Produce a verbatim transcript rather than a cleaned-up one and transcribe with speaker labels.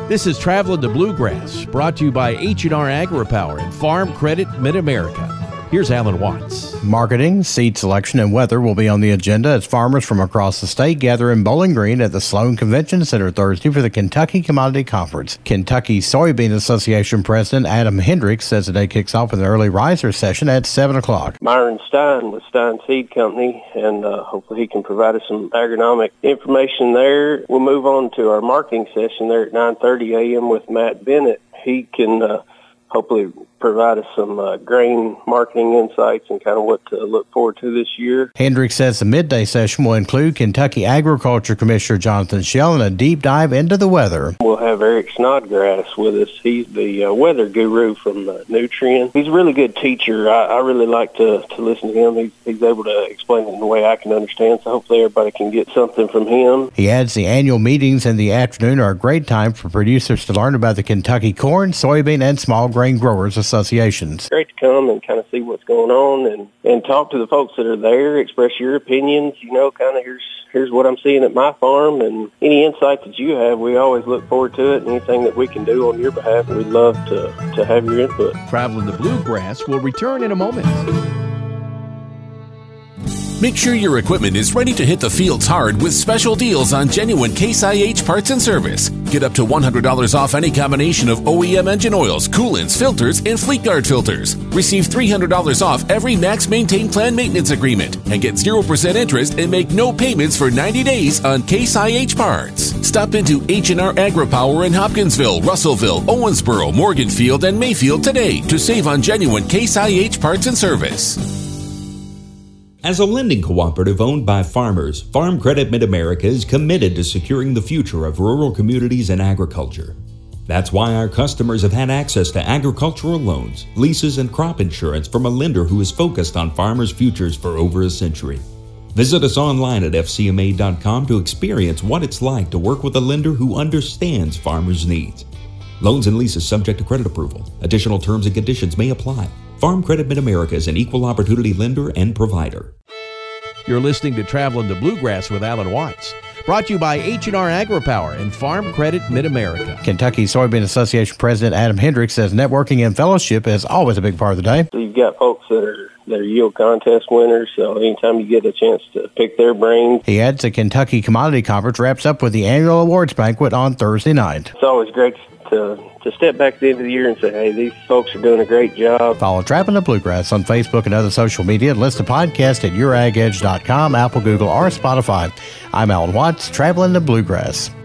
Speaker 1: This is Traveling the Bluegrass, brought to you by H and R AgriPower and Farm Credit Mid-America. Here's Alan Watts.
Speaker 2: Marketing, seed selection, and weather will be on the agenda as farmers from across the state gather in Bowling Green at the Sloan Convention Center Thursday for the Kentucky Commodity Conference. Kentucky Soybean Association President Adam Hendricks says the day kicks off with an early riser session at seven o'clock.
Speaker 3: Myron Stein with Stein Seed Company, and uh, hopefully he can provide us some agronomic information there. We'll move on to our marketing session there at nine thirty a.m. with Matt Bennett. He can uh, hopefully provide us some uh, grain marketing insights and kind of what to look forward to this year.
Speaker 2: Hendricks says the midday session will include Kentucky Agriculture Commissioner Jonathan Schell and a deep dive into the weather.
Speaker 3: We'll have Eric Snodgrass with us. He's the uh, weather guru from uh, Nutrien. He's a really good teacher. I, I really like to, to listen to him. He's, he's able to explain it in a way I can understand, so hopefully everybody can get something from him.
Speaker 2: He adds the annual meetings in the afternoon are a great time for producers to learn about the Kentucky corn, soybean, and small grain growers associations.
Speaker 3: Great to come and kind of see what's going on and, and talk to the folks that are there, express your opinions, you know, kind of here's here's what I'm seeing at my farm, and any insight that you have, we always look forward to it, and anything that we can do on your behalf, we'd love to, to have your input.
Speaker 1: Traveling the Bluegrass will return in a moment.
Speaker 4: Make sure your equipment is ready to hit the fields hard with special deals on genuine Case I H parts and service. Get up to one hundred dollars off any combination of O E M engine oils, coolants, filters, and Fleet Guard filters. Receive three hundred dollars off every Max Maintain Plan maintenance agreement and get zero percent interest and make no payments for ninety days on Case I H parts. Stop into H and R AgriPower in Hopkinsville, Russellville, Owensboro, Morganfield, and Mayfield today to save on genuine Case I H parts and service.
Speaker 5: As a lending cooperative owned by farmers, Farm Credit Mid-America is committed to securing the future of rural communities and agriculture. That's why our customers have had access to agricultural loans, leases, and crop insurance from a lender who is focused on farmers' futures for over a century. Visit us online at f c m a dot com to experience what it's like to work with a lender who understands farmers' needs. Loans and leases subject to credit approval. Additional terms and conditions may apply. Farm Credit Mid-America is an equal opportunity lender and provider.
Speaker 1: You're listening to Traveling the Bluegrass with Alan Watts, brought to you by H and R AgriPower and Farm Credit Mid-America.
Speaker 2: Kentucky Soybean Association President Adam Hendricks says networking and fellowship is always a big part of the day.
Speaker 3: So you've got folks that are that are yield contest winners, so anytime you get a chance to pick their brains.
Speaker 2: He adds the Kentucky Commodity Conference wraps up with the annual awards banquet on Thursday night.
Speaker 3: It's always great to to step back at the end of the year and say, hey, these folks are doing a great job.
Speaker 2: Follow Traveling the Bluegrass on Facebook and other social media and listen to podcasts at your ag edge dot com, Apple, Google, or Spotify. I'm Alan Watts, Traveling the Bluegrass.